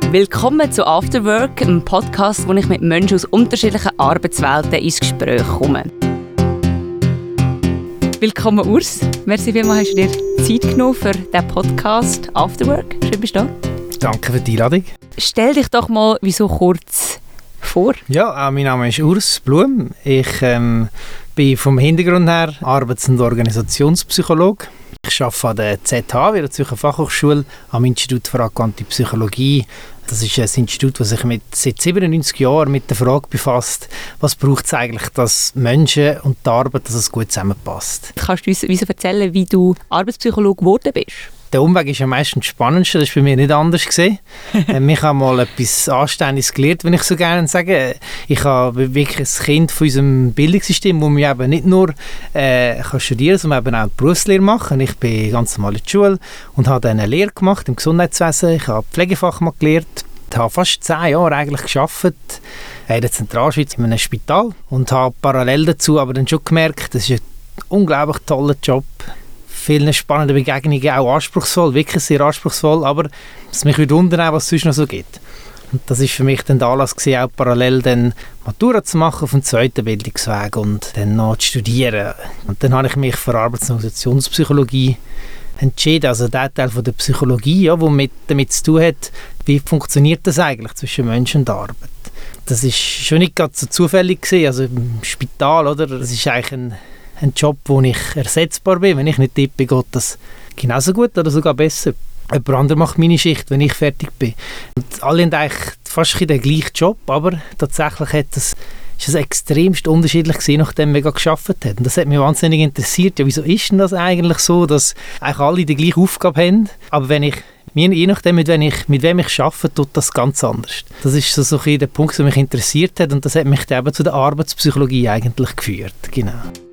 Willkommen zu Afterwork, einem Podcast, wo ich mit Menschen aus unterschiedlichen Arbeitswelten ins Gespräch komme. Willkommen Urs, merci vielmals, hast du dir Zeit genommen für diesen Podcast Afterwork. Schön bist du da. Danke für die Einladung. Stell dich doch mal wieso kurz vor. Ja, mein Name ist Urs Blum. Ich bin vom Hintergrund her Arbeits- und Organisationspsychologe. Ich arbeite an der ZH, der Zürcher Fachhochschule, am Institut für angewandte Psychologie. Das ist ein Institut, das sich seit 97 Jahren mit der Frage befasst, was braucht es eigentlich, dass Menschen und die Arbeit, dass es gut zusammenpasst. Kannst du uns erzählen, wie du Arbeitspsychologe geworden bist? Der Umweg ist am meisten spannendste, das war bei mir nicht anders gewesen. Ich habe mal etwas Anständiges gelernt, wenn ich so gerne sage. Ich habe wirklich ein Kind von unserem Bildungssystem, wo man eben nicht nur studieren kann, sondern eben auch die Berufslehre machen. Ich bin ganz normal in der Schule und habe dann eine Lehre gemacht im Gesundheitswesen. Ich habe Pflegefachmann gelernt. Ich habe fast 10 Jahre eigentlich gearbeitet in der Zentralschweiz in einem Spital und habe parallel dazu aber dann schon gemerkt, das ist ein unglaublich toller Job. Viele spannende Begegnungen, auch anspruchsvoll, wirklich sehr anspruchsvoll, aber es mich wieder wundern, was es sonst noch so gibt. Und das war für mich dann der Anlass gewesen, auch parallel dann Matura zu machen auf dem zweiten Bildungsweg und dann noch zu studieren. Und dann habe ich mich für Arbeits- und Organisationspsychologie entschieden, also der Teil von der Psychologie, ja, der damit zu tun hat, wie funktioniert das eigentlich zwischen Mensch und Arbeit. Das ist schon nicht ganz so zufällig gewesen, also im Spital, oder? Das ist eigentlich ein Job, wo ich ersetzbar bin. Wenn ich nicht dort bin, geht das genauso gut oder sogar besser. Jemand anderes macht meine Schicht, wenn ich fertig bin. Und alle haben eigentlich fast den gleichen Job, aber tatsächlich ist es extremst unterschiedlich gewesen, nachdem wir gearbeitet haben. Und das hat mich wahnsinnig interessiert. Ja, wieso ist denn das eigentlich so, dass eigentlich alle die gleiche Aufgabe haben, aber je nachdem, mit wem ich arbeite, tut das ganz anders. Das ist so ein bisschen der Punkt, der mich interessiert hat und das hat mich dann eben zu der Arbeitspsychologie eigentlich geführt. Genau.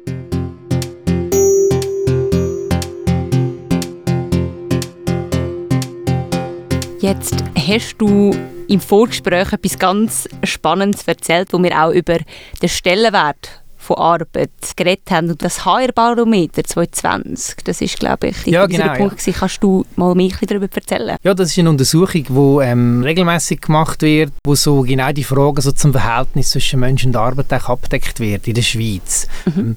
Jetzt hast du im Vorgespräch etwas ganz Spannendes erzählt, wo wir auch über den Stellenwert von Arbeit geredet haben. Und das HR-Barometer 2020, das ist, glaube ich, ja, dieser genau, Punkt. Ja. Kannst du mal mehr darüber erzählen? Ja, das ist eine Untersuchung, die regelmäßig gemacht wird, wo so genau die Fragen so zum Verhältnis zwischen Mensch und Arbeit abgedeckt wird in der Schweiz.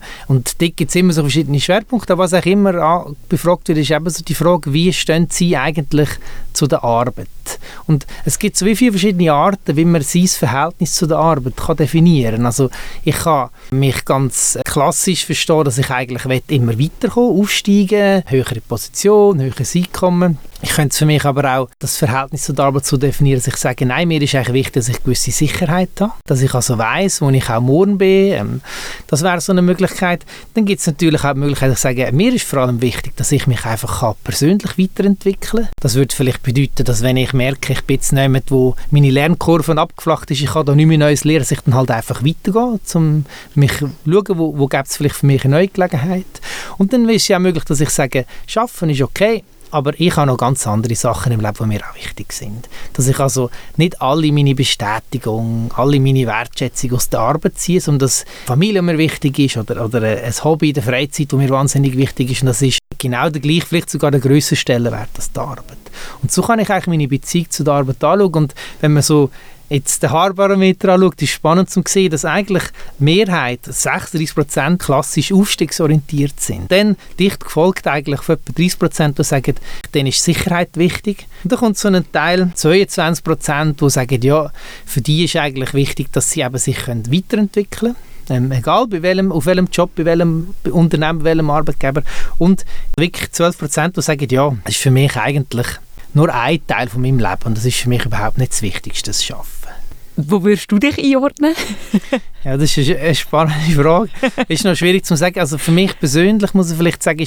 Und dort gibt es immer so verschiedene Schwerpunkte. Was auch immer befragt wird, ist eben so die Frage, wie stehen Sie eigentlich zu der Arbeit? Und es gibt so wie viele verschiedene Arten, wie man sein Verhältnis zu der Arbeit kann definieren kann. Also ich kann mich ganz klassisch verstehen, dass ich eigentlich immer weiterkommen, aufsteigen, höhere Position, höheres Einkommen. Ich könnte für mich aber auch das Verhältnis zu der Arbeit so definieren, dass ich sage, nein, mir ist eigentlich wichtig, dass ich gewisse Sicherheit habe, dass ich also weiss, wo ich auch morgen bin. Das wäre so eine Möglichkeit. Dann gibt es natürlich auch die Möglichkeit, dass ich sage, mir ist vor allem wichtig, dass ich mich einfach persönlich weiterentwickeln kann. Das würde vielleicht bedeuten, dass wenn ich merke, ich bin jetzt nicht, wo meine Lernkurve abgeflacht ist, ich kann da nicht mehr Neues lernen, dass ich dann halt einfach weitergehe, um mich zu schauen, wo gibt es vielleicht für mich eine neue Gelegenheit. Und dann ist es ja möglich, dass ich sage, Arbeiten ist okay, aber ich habe noch ganz andere Sachen im Leben, die mir auch wichtig sind. Dass ich also nicht alle meine Bestätigung, alle meine Wertschätzung aus der Arbeit ziehe, sondern dass Familie mir wichtig ist oder ein Hobby in der Freizeit, das mir wahnsinnig wichtig ist. Und das ist genau der gleiche, vielleicht sogar der grössere Stellenwert als die Arbeit. Und so kann ich eigentlich meine Beziehung zu der Arbeit anschauen. Und wenn man so jetzt den HR-Barometer anschaut, ist spannend zu sehen, dass eigentlich die Mehrheit, 36%, klassisch aufstiegsorientiert sind. Dann dicht gefolgt eigentlich von etwa 30%, die sagen, denen ist Sicherheit wichtig. Und dann kommt so ein Teil, 22%, die sagen, ja, für die ist eigentlich wichtig, dass sie eben sich weiterentwickeln können. Egal auf welchem Job, bei welchem Unternehmen, bei welchem Arbeitgeber. Und wirklich 12%, die sagen, ja, das ist für mich eigentlich nur ein Teil von meinem Leben und das ist für mich überhaupt nicht das Wichtigste, das Arbeiten. Wo würdest du dich einordnen? Ja, das ist eine spannende Frage. Ist noch schwierig zu sagen. Also für mich persönlich muss ich vielleicht sagen,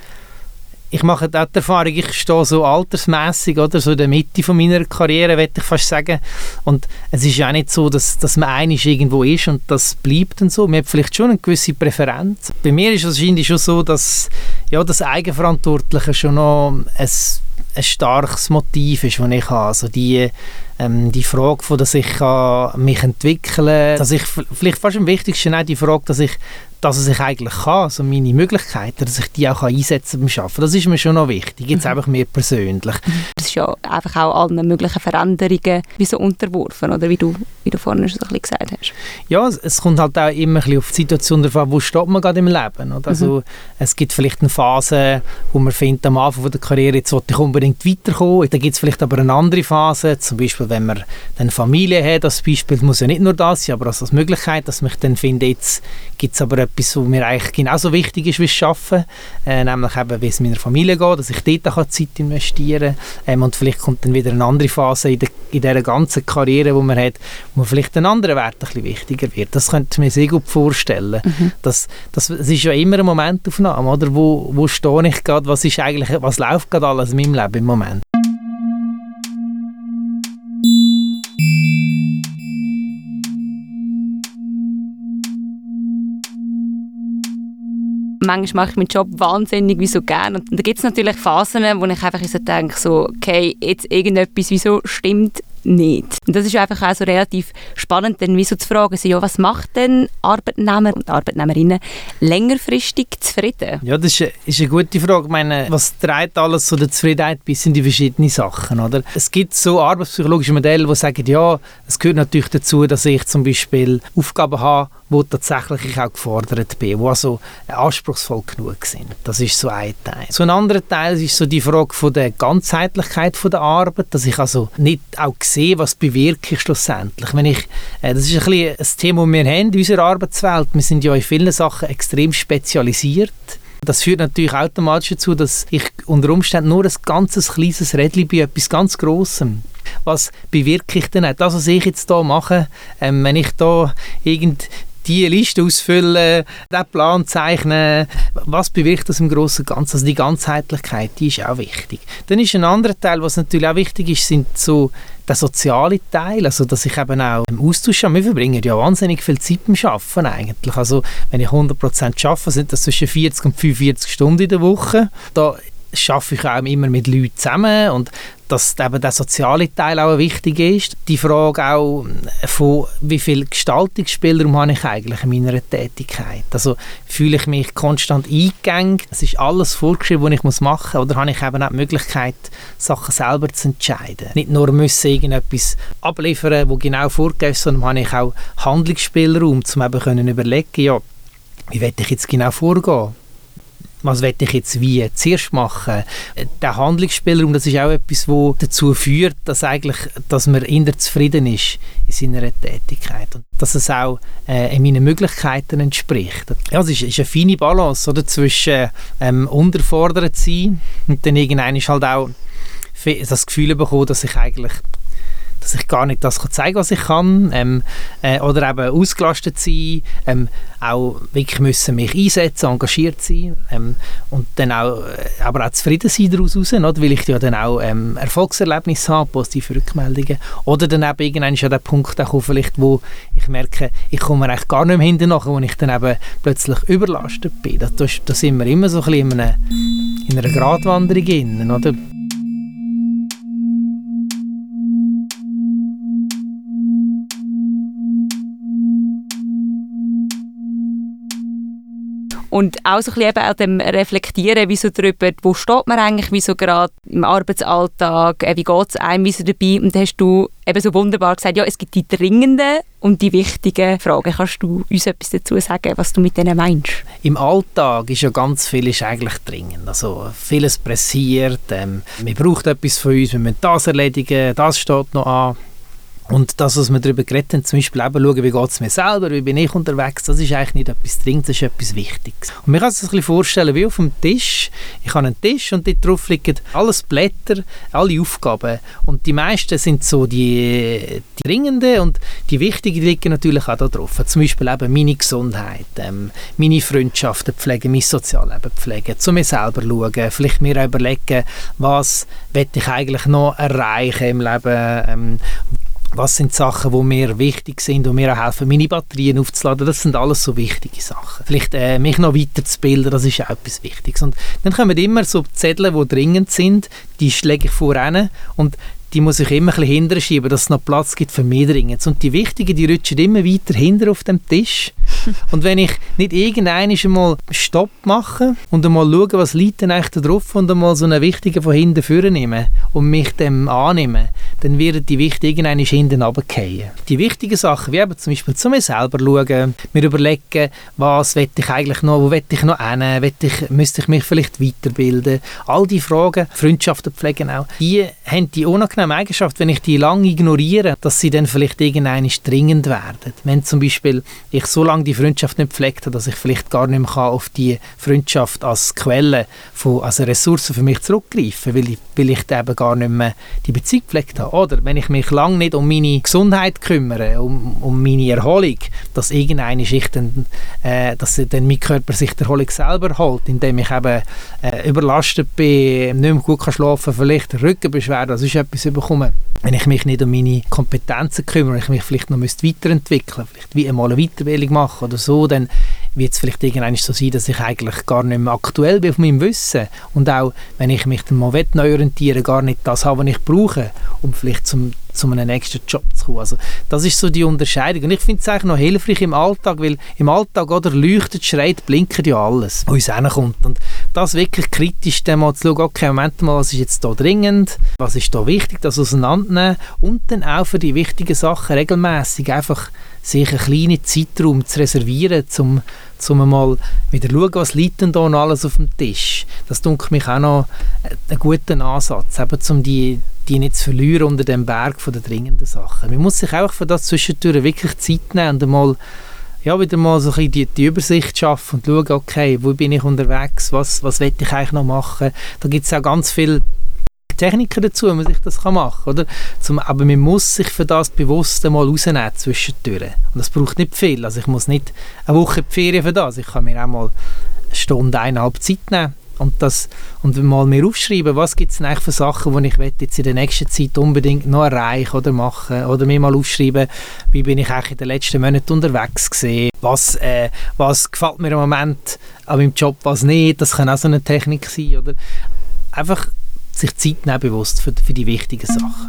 ich mache auch die Erfahrung, ich stehe so altersmässig oder so in der Mitte von meiner Karriere, würde ich fast sagen. Und es ist ja auch nicht so, dass man einig irgendwo ist und das bleibt und so. Man hat vielleicht schon eine gewisse Präferenz. Bei mir ist es wahrscheinlich schon so, dass ja, das Eigenverantwortliche schon noch ein starkes Motiv ist, das ich habe. Also die Frage, von, dass ich mich entwickeln kann, dass ich vielleicht fast am wichtigsten auch die Frage, dass ich eigentlich kann, also meine Möglichkeiten, dass ich die auch einsetzen beim Arbeiten. Das ist mir schon noch wichtig, jetzt einfach mir persönlich. Das ist bist ja einfach auch allen möglichen Veränderungen wie so unterworfen, oder wie du vorhin schon so ein bisschen gesagt hast. Ja, es kommt halt auch immer ein bisschen auf die Situation darauf an, wo steht man gerade im Leben. Oder? Also, es gibt vielleicht eine Phase, wo man findet, am Anfang der Karriere, jetzt wollte ich unbedingt weiterkommen. Dann gibt es vielleicht aber eine andere Phase, zum Beispiel, wenn man dann Familie hat, als Beispiel, muss ja nicht nur das sein, aber als Möglichkeit, dass man dann findet, jetzt gibt es aber etwas, was mir eigentlich genauso wichtig ist wie das Arbeiten, nämlich eben, wie es meiner Familie geht, dass ich dort auch Zeit investieren kann. Und vielleicht kommt dann wieder eine andere Phase in dieser ganzen Karriere, die man hat, wo vielleicht ein anderer Wert ein bisschen wichtiger wird. Das könnte ich mir sehr gut vorstellen. Es ist ja immer eine Momentaufnahme, oder? Wo stehe ich gerade, was läuft gerade alles in meinem Leben im Moment? Manchmal mache ich meinen Job wahnsinnig wie so gerne. Und da gibt es natürlich Phasen, wo ich einfach so denke, so, okay, jetzt irgendetwas, wieso stimmt nicht. Und das ist einfach auch so relativ spannend, dann wie so zu fragen, so, ja, was macht denn Arbeitnehmer und Arbeitnehmerinnen längerfristig zufrieden? Ja, das ist eine gute Frage. Ich meine, was trägt alles so der Zufriedenheit bis in die verschiedenen Sachen, oder? Es gibt so arbeitspsychologische Modelle, die sagen, ja, es gehört natürlich dazu, dass ich zum Beispiel Aufgaben habe, wo tatsächlich ich auch gefordert bin, die also anspruchsvoll genug sind. Das ist so ein Teil. So ein anderer Teil ist so die Frage von der Ganzheitlichkeit von der Arbeit, dass ich also nicht auch sehe, was bewirke ich schlussendlich. Das ist ein bisschen ein Thema, das wir haben in unserer Arbeitswelt. Wir sind ja in vielen Sachen extrem spezialisiert. Das führt natürlich automatisch dazu, dass ich unter Umständen nur ein ganz kleines Rädchen bin, etwas ganz Grossem. Was bewirke ich denn? Das, was ich jetzt hier mache, wenn ich hier die Liste ausfüllen, den Plan zeichnen, was bewirkt das im Großen und Ganzen? Also die Ganzheitlichkeit, die ist auch wichtig. Dann ist ein anderer Teil, was natürlich auch wichtig ist, sind so der soziale Teil, also dass ich eben auch im Austausch habe. Wir verbringen ja wahnsinnig viel Zeit beim Arbeiten eigentlich. Also wenn ich 100% arbeite, sind das zwischen 40 und 45 Stunden in der Woche. Da arbeite ich auch immer mit Leuten zusammen und dass eben der soziale Teil auch wichtig ist. Die Frage auch von, wie viel Gestaltungsspielraum habe ich eigentlich in meiner Tätigkeit. Also fühle ich mich konstant eingegangen, es ist alles vorgeschrieben, was ich machen muss, oder habe ich eben auch die Möglichkeit, Sachen selber zu entscheiden. Nicht nur müssen irgendetwas abliefern, das genau vorgegeben ist, sondern habe ich auch Handlungsspielraum, um eben können überlegen, ja, wie will ich jetzt genau vorgehen. Was will ich jetzt wie zuerst machen? Der Handlungsspielraum, das ist auch etwas, das dazu führt, dass man eher zufrieden ist in seiner Tätigkeit. Und dass es auch meinen Möglichkeiten entspricht. Ja, es ist eine feine Balance, oder, zwischen unterfordert sein und dann irgendwann ist halt auch das Gefühl bekommen, dass ich gar nicht das zeigen kann, was ich kann, oder eben ausgelastet sein, auch wirklich müssen mich einsetzen, engagiert sein, und dann auch, aber auch zufrieden sein daraus raus, oder? Weil ich ja dann auch Erfolgserlebnisse habe, positive Rückmeldungen, oder dann eben irgendwann ist ja der Punkt auch vielleicht, wo ich merke, ich komme eigentlich gar nicht mehr hinten nach, wo ich dann eben plötzlich überlastet bin. Da sind wir immer so ein bisschen in einer Gratwanderung drin, oder? Und auch so ein bisschen eben auch dem Reflektieren, wie so darüber, wo steht man eigentlich, wie so gerade im Arbeitsalltag, wie geht es einem, wie so dabei. Und da hast du eben so wunderbar gesagt, ja, es gibt die dringenden und die wichtigen Fragen. Kannst du uns etwas dazu sagen, was du mit denen meinst? Im Alltag ist ja ganz viel eigentlich dringend. Also vieles pressiert, wir brauchen etwas von uns, wir müssen das erledigen, das steht noch an. Und das, was wir darüber geredet haben, zum Beispiel eben schauen, wie geht es mir selber, wie bin ich unterwegs, das ist eigentlich nicht etwas Dringendes, das ist etwas Wichtiges. Und man kann sich das ein bisschen vorstellen wie auf dem Tisch. Ich habe einen Tisch und dort drauf liegen alles Blätter, alle Aufgaben. Und die meisten sind so die dringenden und die wichtigen liegen natürlich auch da drauf. Zum Beispiel eben meine Gesundheit, meine Freundschaften pflegen, mein Sozialleben pflegen, zu mir selber schauen, vielleicht mir auch überlegen, was will ich eigentlich noch erreichen im Leben, was sind Sachen, die mir wichtig sind und mir auch helfen, meine Batterien aufzuladen. Das sind alles so wichtige Sachen. Vielleicht mich noch weiterzubilden, das ist auch etwas Wichtiges. Und dann kommen immer so Zettel, die dringend sind, die schlage ich voran und die muss ich immer ein bisschen hinterher schieben, dass es noch Platz gibt für mehr Dringens. Und die Wichtigen, die rutschen immer weiter hinter auf dem Tisch. Und wenn ich nicht irgendwann einmal Stopp mache und einmal schaue, was liegt denn eigentlich da drauf und einmal so einen Wichtigen von hinten vornehmen und mich dem annehmen, dann werden die Wichtigen irgendwann hinten runterfallen. Die wichtigen Sachen, wie eben zum Beispiel zu mir selber schauen, mir überlegen, was will ich eigentlich noch, wo will ich noch hin, müsste ich mich vielleicht weiterbilden. All die Fragen, Freundschaften pflegen auch, die haben die unangenehme Eigenschaft, wenn ich die lange ignoriere, dass sie dann vielleicht irgendwann dringend werden. Wenn zum Beispiel ich so lange die Freundschaft nicht gepflegt habe, dass ich vielleicht gar nicht mehr auf die Freundschaft als Quelle, als Ressource für mich zurückgreifen kann, weil ich eben gar nicht mehr die Beziehung gepflegt habe. Oder wenn ich mich lange nicht um meine Gesundheit kümmere, um meine Erholung, dass irgendwann dass dann mein Körper sich die Erholung selber holt, indem ich eben überlastet bin, nicht mehr gut schlafen kann, vielleicht Rückenbeschwerden, das ist etwas bekomme. Wenn ich mich nicht um meine Kompetenzen kümmere, ich mich vielleicht noch weiterentwickeln müsste, vielleicht wie einmal eine Weiterbildung machen oder so, dann wird es vielleicht irgendwann so sein, dass ich eigentlich gar nicht mehr aktuell bin auf meinem Wissen und auch, wenn ich mich dann mal neu orientiere, gar nicht das habe, was ich brauche, um vielleicht zu einem nächsten Job zu kommen. Also das ist so die Unterscheidung und ich finde es eigentlich noch hilfreich im Alltag, weil im Alltag oder leuchtet, schreit, blinkt ja alles, was uns hinkommt und das wirklich kritisch dann mal zu schauen, okay, Moment mal, was ist jetzt da dringend, was ist da wichtig, das auseinandernehmen und dann auch für die wichtigen Sachen regelmäßig einfach sich einen kleinen Zeitraum zu reservieren, um mal wieder zu schauen, was liegt denn da noch alles auf dem Tisch. Das dunkelt mich auch noch einen guten Ansatz, eben um die nicht zu verlieren unter dem Berg von den dringenden Sachen. Man muss sich einfach für das zwischendurch wirklich Zeit nehmen und mal, wieder mal so ein bisschen die Übersicht schaffen und schauen, okay, wo bin ich unterwegs, was will ich eigentlich noch machen. Da gibt es auch ganz viele Techniken dazu, wie man sich das machen kann. Oder? Aber man muss sich für das bewusst mal rausnehmen zwischendurch. Und das braucht nicht viel. Also ich muss nicht eine Woche die Ferien für das. Ich kann mir auch mal eine Stunde, 1,5 Zeit nehmen und mal mir aufschreiben, was gibt es denn eigentlich für Sachen, die ich jetzt in der nächsten Zeit unbedingt noch erreichen oder machen. Oder mir mal aufschreiben, wie bin ich eigentlich in den letzten Monaten unterwegs gewesen. Was gefällt mir im Moment an meinem Job, was nicht. Das kann auch so eine Technik sein. Oder einfach sich Zeit nehmen bewusst für die wichtigen Sachen.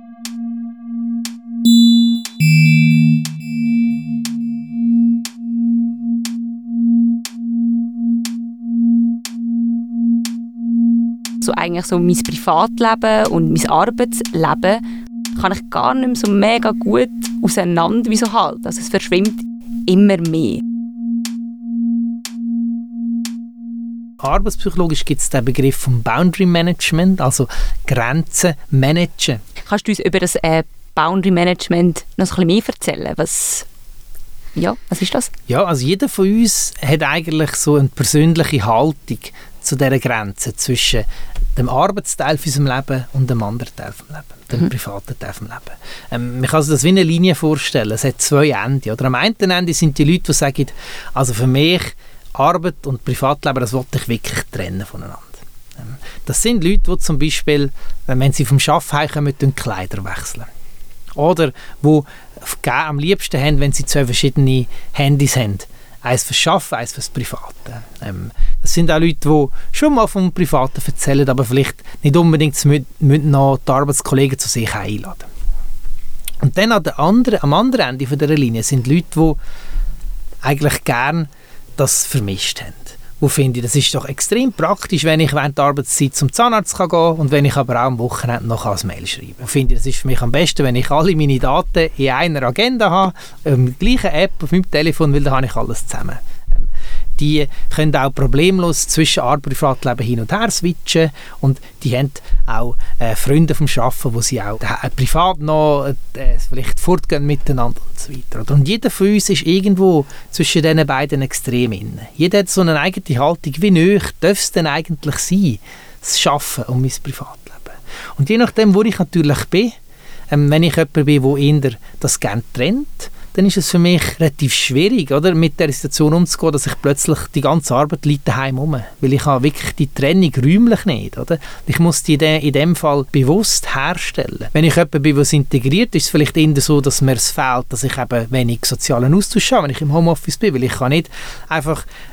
So eigentlich so mein Privatleben und mein Arbeitsleben kann ich gar nicht mehr so mega gut auseinander halten. Also es verschwimmt immer mehr. Arbeitspsychologisch gibt es den Begriff vom Boundary Management, also Grenzen managen. Kannst du uns über das Boundary Management noch ein bisschen mehr erzählen? Was ist das? Ja, also jeder von uns hat eigentlich so eine persönliche Haltung zu dieser Grenze zwischen dem Arbeitsteil von unserem Leben und dem anderen Teil vom Leben, dem privaten Teil vom Leben. Man kann sich das wie eine Linie vorstellen. Es hat 2 Enden. Oder am einen Ende sind die Leute, die sagen, also für mich Arbeit und Privatleben, das wollte ich wirklich trennen voneinander. Das sind Leute, die zum Beispiel, wenn sie vom Arbeiten heimkommen, die Kleider wechseln. Oder die am liebsten haben, wenn sie 2 verschiedene Handys haben. Eins fürs Arbeiten, eins fürs Private. Das sind auch Leute, die schon mal vom Privaten erzählen, aber vielleicht nicht unbedingt noch die Arbeitskollegen zu sich einladen. Und dann am anderen Ende dieser Linie sind Leute, die eigentlich gerne das vermischt haben. Wo finde ich, das ist doch extrem praktisch, wenn ich während der Arbeitszeit zum Zahnarzt gehen kann und wenn ich aber auch am Wochenende noch als Mail schreiben kann. Finde ich, das ist für mich am besten, wenn ich alle meine Daten in einer Agenda habe, in der gleichen App auf meinem Telefon, weil da habe ich alles zusammen. Die können auch problemlos zwischen Arbeit und Privatleben hin und her switchen und die haben auch Freunde vom Arbeiten, wo sie auch privat noch vielleicht fortgehen miteinander und so weiter. Und jeder von uns ist irgendwo zwischen diesen beiden Extremen. Jeder hat so eine eigene Haltung, wie nahe darf es denn eigentlich sein, das Arbeiten und mein Privatleben. Und je nachdem, wo ich natürlich bin, wenn ich jemand bin, der eher das gerne trennt, dann ist es für mich relativ schwierig, oder, mit der Situation umzugehen, dass ich plötzlich die ganze Arbeit liegt daheim rum. Weil ich habe wirklich die Trennung räumlich nicht. Oder? Ich muss die in dem Fall bewusst herstellen. Wenn ich jemand bin, der es integriert, ist es vielleicht eher so, dass mir es fehlt, dass ich eben wenig sozialen Austausch habe, wenn ich im Homeoffice bin. Weil ich kann nicht einfach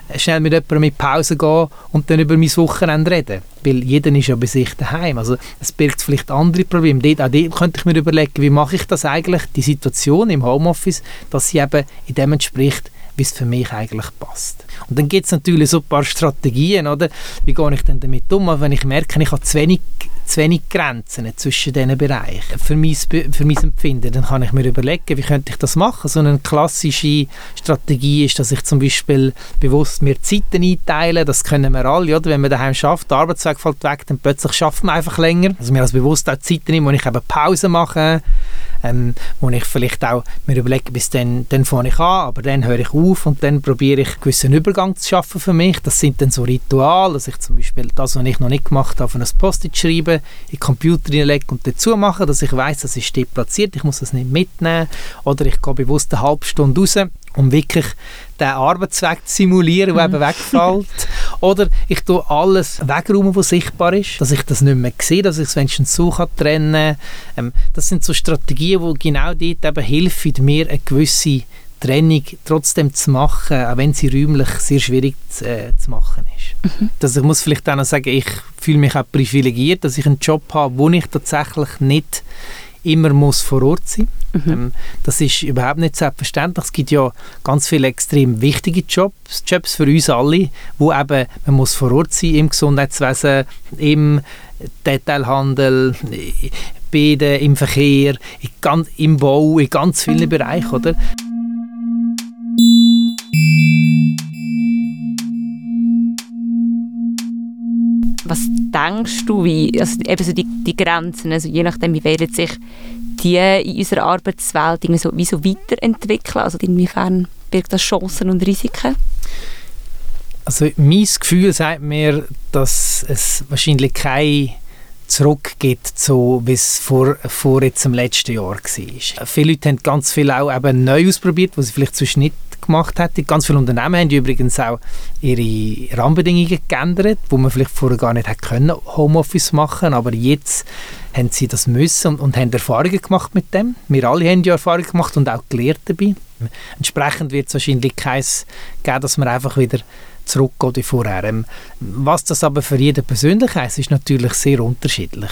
schnell mit jemandem in Pause gehen und dann über mein Wochenende reden. Weil jeder ist ja bei sich daheim. Also es birgt vielleicht andere Probleme. Auch dort könnte ich mir überlegen, wie mache ich das eigentlich, die Situation im Homeoffice, dass sie eben in dem entspricht, wie es für mich eigentlich passt. Und dann gibt es natürlich so ein paar Strategien, oder? Wie gehe ich denn damit um, wenn ich merke, ich habe zu wenig Grenzen zwischen diesen Bereichen. Für mein Empfinden, dann kann ich mir überlegen, wie könnte ich das machen. So eine klassische Strategie ist, dass ich zum Beispiel bewusst mir Zeiten einteile. Das können wir alle, oder? Wenn man daheim schafft, der Arbeitsweg fällt weg, dann plötzlich schaffen wir einfach länger. Also mir als bewusst auch Zeiten nehme, wo ich eben Pause mache, wo ich vielleicht auch mir überlege, bis dann fange ich an, aber dann höre ich auf und dann probiere ich einen gewissen Übergang zu schaffen für mich. Das sind dann so Rituale, dass ich zum Beispiel das, was ich noch nicht gemacht habe, auf ein Post-it schreibe, in den Computer hineinlege und dazu mache, dass ich weiss, das ist dort platziert, ich muss das nicht mitnehmen. Oder ich gehe bewusst eine halbe Stunde raus, um wirklich den Arbeitsweg zu simulieren, der eben wegfällt. Oder ich tue alles wegräumen, was sichtbar ist, dass ich das nicht mehr sehe, dass ich es wenigstens so trennen kann. Das sind so Strategien, die genau dort eben helfen, mir eine gewisse Trennung trotzdem zu machen, auch wenn sie räumlich sehr schwierig zu machen ist. Ich muss vielleicht auch noch sagen, ich fühle mich auch privilegiert, dass ich einen Job habe, wo ich tatsächlich nicht immer muss vor Ort sein. Das ist überhaupt nicht selbstverständlich. Es gibt ja ganz viele extrem wichtige Jobs für uns alle, wo eben man muss vor Ort sein, im Gesundheitswesen, im Detailhandel, im Verkehr, im Bau, in ganz vielen Bereichen, oder? Was denkst du, also eben so die Grenzen, also je nachdem, wie werden sich die in unserer Arbeitswelt wie so weiterentwickeln? Also inwiefern birgt das Chancen und Risiken? Also mein Gefühl sagt mir, dass es wahrscheinlich kein Zurück gibt, so wie es vor jetzt im letzten Jahr war. Viele Leute haben ganz viel auch eben neu ausprobiert, was sie vielleicht sonst nicht gemacht hätten. Ganz viele Unternehmen haben übrigens auch ihre Rahmenbedingungen geändert, wo man vielleicht vorher gar nicht hätte können, Homeoffice machen, aber jetzt haben sie das müssen und haben Erfahrungen gemacht mit dem. Wir alle haben ja Erfahrungen gemacht und auch gelernt dabei. Entsprechend wird es wahrscheinlich keins geben, dass man einfach wieder zurückgeht wie vorher. Was das aber für jeden persönlich heisst, ist natürlich sehr unterschiedlich.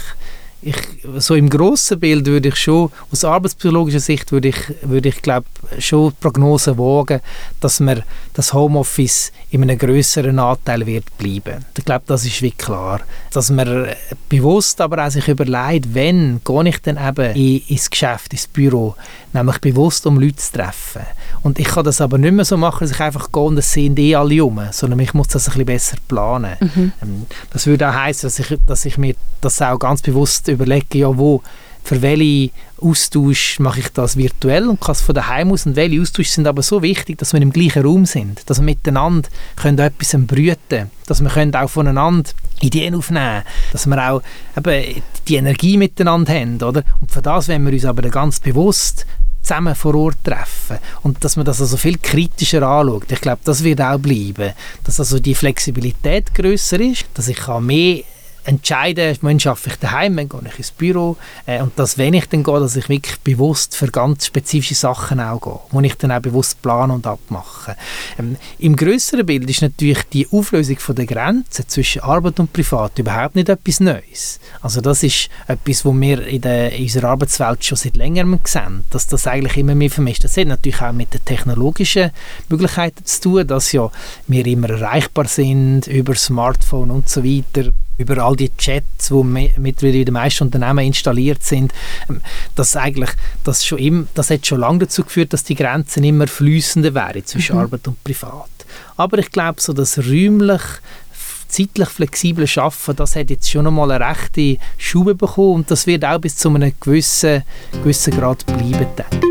So im grossen Bild würde ich schon, aus arbeitspsychologischer Sicht würde ich glaube schon Prognosen wagen, dass man das Homeoffice in einem grösseren Anteil wird bleiben. Ich glaube, das ist wie klar. Dass man bewusst aber auch sich überlegt, wenn gehe ich dann eben ins Geschäft, ins Büro, nämlich bewusst, um Leute zu treffen. Und ich kann das aber nicht mehr so machen, dass ich einfach gehe und es sind alle rum, sondern ich muss das ein bisschen besser planen. Das würde auch heissen, dass ich mir das auch ganz bewusst überlege, ja, für welche Austausch mache ich das virtuell und kann es von daheim aus, und welche Austausch sind aber so wichtig, dass wir im gleichen Raum sind, dass wir miteinander können etwas brüten, dass wir auch voneinander Ideen aufnehmen, dass wir auch eben die Energie miteinander haben, oder? Und für das wollen wir uns aber ganz bewusst zusammen vor Ort treffen und dass man das also viel kritischer anschaut. Ich glaube, das wird auch bleiben, dass also die Flexibilität grösser ist, dass ich mehr entscheiden, wann arbeite ich daheim, wann gehe ich ins Büro und dass, wenn ich dann gehe, dass ich wirklich bewusst für ganz spezifische Sachen auch gehe, wo ich dann auch bewusst plane und abmache. Im grösseren Bild ist natürlich die Auflösung von der Grenzen zwischen Arbeit und Privat überhaupt nicht etwas Neues. Also das ist etwas, was wir in unserer Arbeitswelt schon seit längerem sehen, dass das eigentlich immer mehr vermischt. Das hat natürlich auch mit den technologischen Möglichkeiten zu tun, dass ja wir immer erreichbar sind über Smartphone und so weiter, über all die Chats, die mittlerweile in den meisten Unternehmen installiert sind, das hat schon lange dazu geführt, dass die Grenzen immer fließender wären zwischen Arbeit und Privat. Aber ich glaube, so das räumlich, zeitlich flexible Arbeiten, das hat jetzt schon einmal eine rechte Schube bekommen und das wird auch bis zu einem gewissen Grad bleiben, denke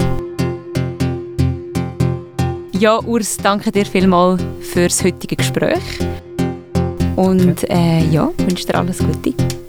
ich. Ja, Urs, danke dir vielmals für das heutige Gespräch. Und wünsche dir alles Gute.